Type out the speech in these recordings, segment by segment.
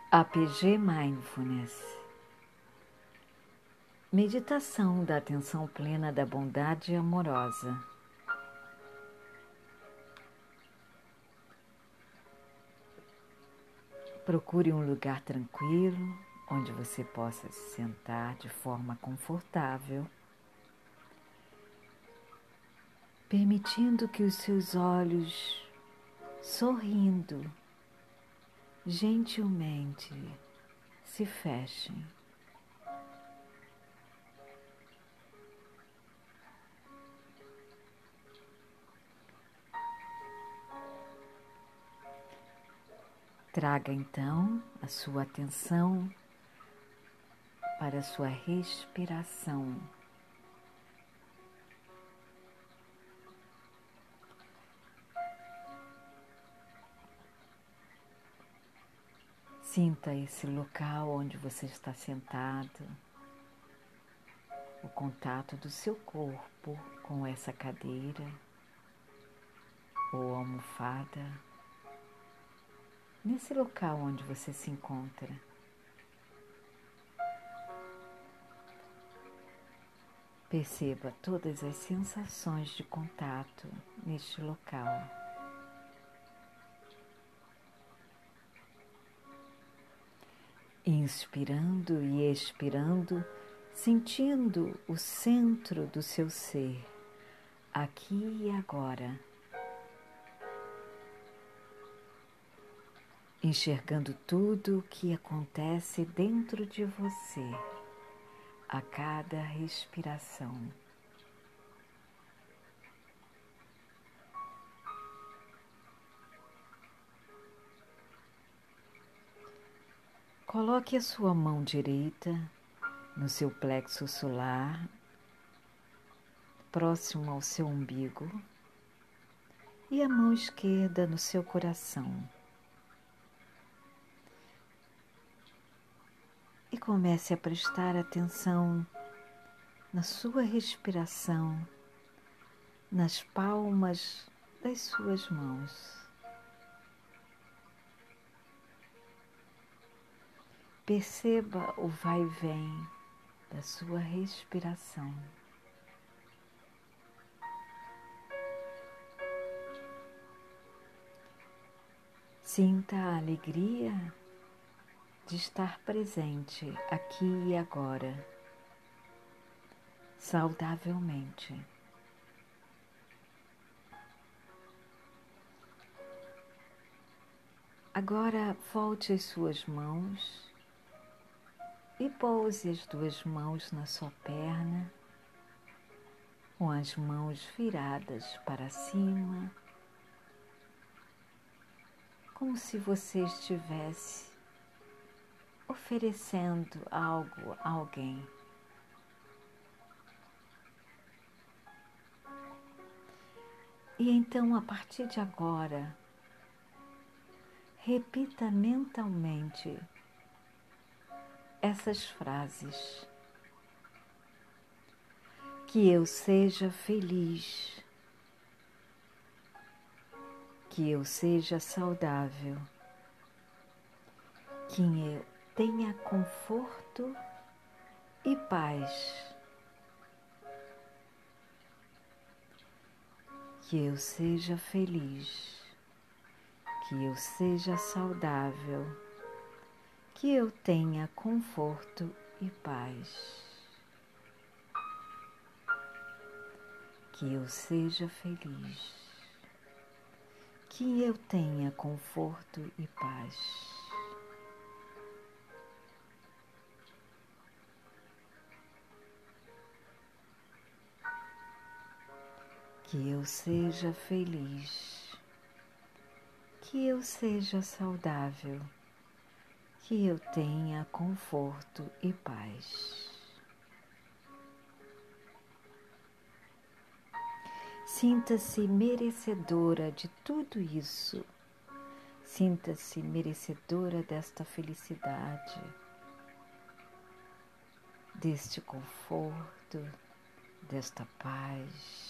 APG Mindfulness. Meditação da atenção plena da bondade amorosa. Procure um lugar tranquilo, onde você possa se sentar de forma confortável, permitindo que os seus olhos, sorrindo, gentilmente se fechem. Traga então a sua atenção para a sua respiração. Sinta esse local onde você está sentado, o contato do seu corpo com essa cadeira ou almofada, nesse local onde você se encontra. Perceba todas as sensações de contato neste local. Inspirando e expirando, sentindo o centro do seu ser, aqui e agora. Enxergando tudo o que acontece dentro de você, a cada respiração. Coloque a sua mão direita no seu plexo solar, próximo ao seu umbigo, e a mão esquerda no seu coração. E comece a prestar atenção na sua respiração, nas palmas das suas mãos. Perceba o vai e vem da sua respiração. Sinta a alegria de estar presente aqui e agora, saudavelmente. Agora volte as suas mãos e pouse as duas mãos na sua perna, com as mãos viradas para cima, como se você estivesse oferecendo algo a alguém. E então, a partir de agora, repita mentalmente essas frases. Que eu seja feliz, que eu seja saudável, que eu tenha conforto e paz, que eu seja feliz, que eu seja saudável, que eu tenha conforto e paz, que eu seja feliz, que eu tenha conforto e paz. Que eu seja feliz, que eu seja saudável, que eu tenha conforto e paz. Sinta-se merecedora de tudo isso. Sinta-se merecedora desta felicidade, deste conforto, desta paz.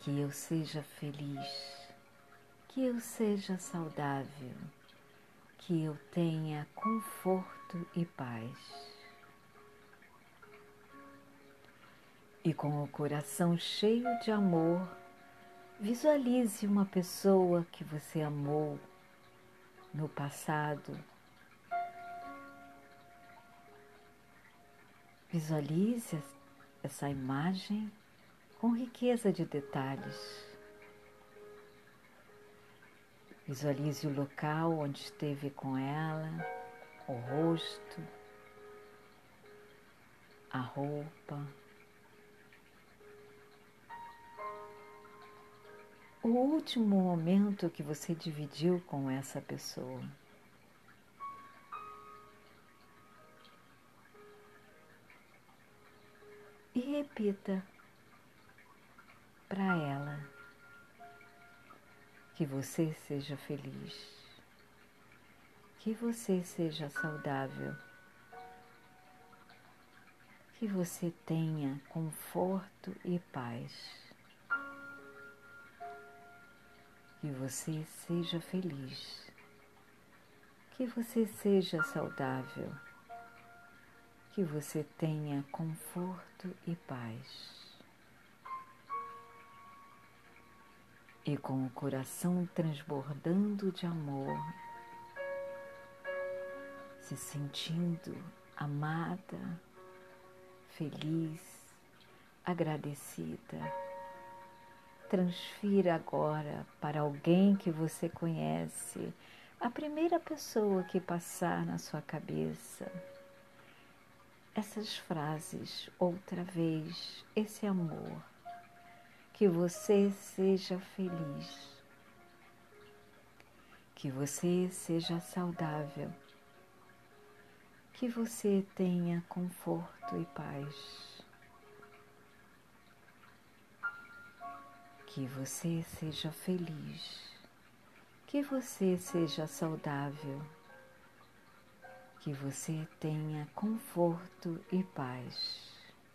que eu seja feliz, que eu seja saudável, que eu tenha conforto e paz. E com o coração cheio de amor, visualize uma pessoa que você amou no passado. Visualize essa imagem com riqueza de detalhes. Visualize o local onde esteve com ela, o rosto, a roupa, o último momento que você dividiu com essa pessoa. E repita para ela que você seja feliz, que você seja saudável, que você tenha conforto e paz, que você seja feliz, que você seja saudável, que você tenha conforto e paz. E com o coração transbordando de amor, se sentindo amada, feliz, agradecida, transfira agora para alguém que você conhece, a primeira pessoa que passar na sua cabeça, essas frases outra vez, esse amor, que você seja feliz, que você seja saudável, que você tenha conforto e paz, que você seja feliz, que você seja saudável, que você tenha conforto e paz.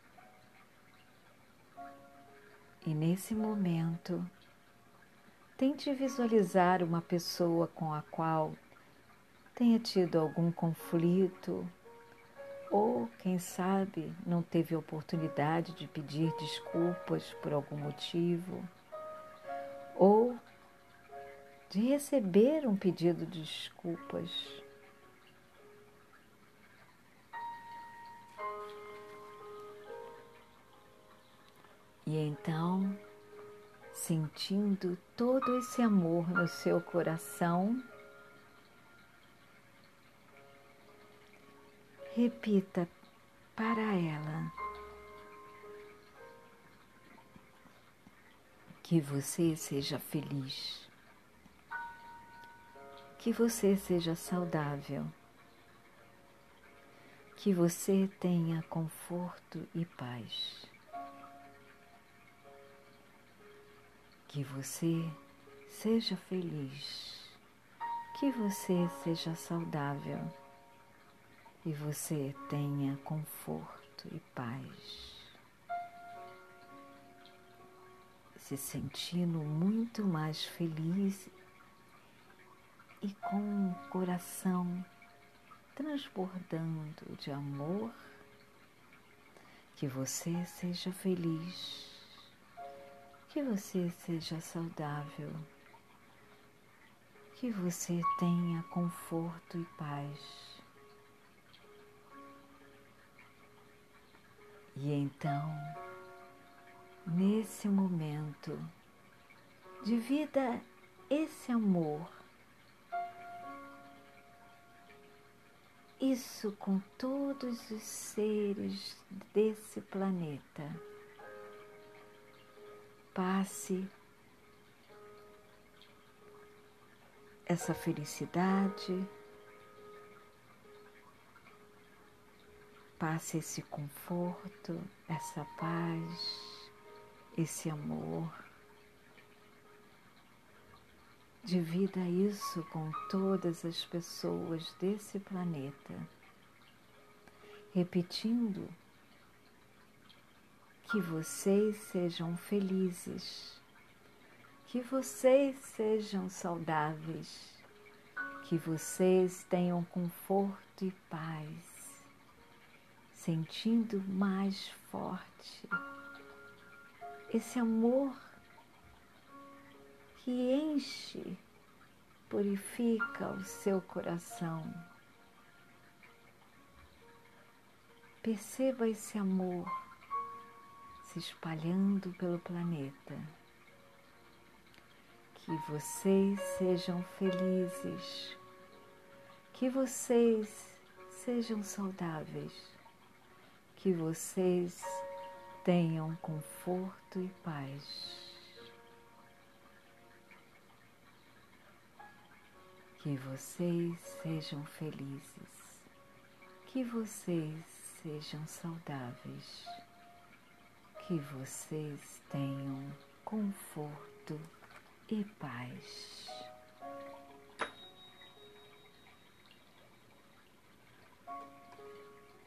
E nesse momento, tente visualizar uma pessoa com a qual tenha tido algum conflito ou, quem sabe, não teve oportunidade de pedir desculpas por algum motivo ou de receber um pedido de desculpas. E então, sentindo todo esse amor no seu coração, repita para ela que você seja feliz, que você seja saudável, que você tenha conforto e paz, que você seja feliz, que você seja saudável e você tenha conforto e paz. Se sentindo muito mais feliz e com o coração transbordando de amor, que você seja feliz, que você seja saudável, que você tenha conforto e paz. E então, nesse momento, divida esse amor, isso com todos os seres desse planeta. Passe essa felicidade, passe esse conforto, essa paz, esse amor. Divida isso com todas as pessoas desse planeta, repetindo que vocês sejam felizes, Que vocês sejam saudáveis, que vocês tenham conforto e paz, sentindo mais forte esse amor que enche, purifica o seu coração. Perceba esse amor se espalhando pelo planeta. Que vocês sejam felizes, que vocês sejam saudáveis, que vocês tenham conforto e paz. Que vocês sejam felizes, que vocês sejam saudáveis, que vocês tenham conforto e paz.